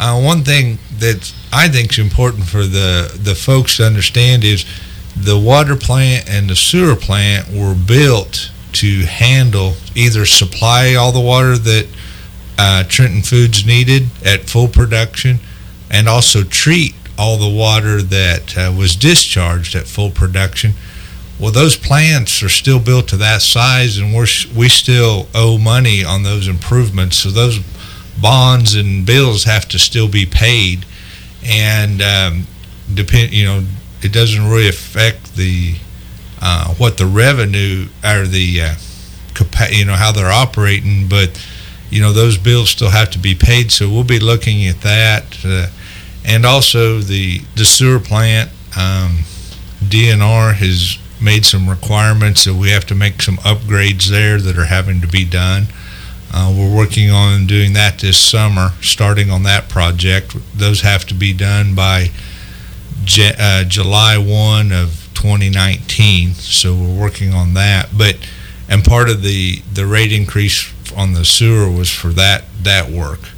One thing that I think is important for the folks to understand is the water plant and the sewer plant were built to handle, either supply all the water that Trenton Foods needed at full production, and also treat all the water that was discharged at full production. Well, those plants are still built to that size, and we still owe money on those improvements. So those bonds and bills have to still be paid, and it doesn't really affect the what the revenue or the how they're operating, but those bills still have to be paid. So we'll be looking at that, and also the sewer plant. DNR has made some requirements that we have to make some upgrades there that are having to be done. We're working on doing that this summer, starting on that project. Those have to be done by July 1 of 2019, so we're working on that. And part of the rate increase on the sewer was for that work.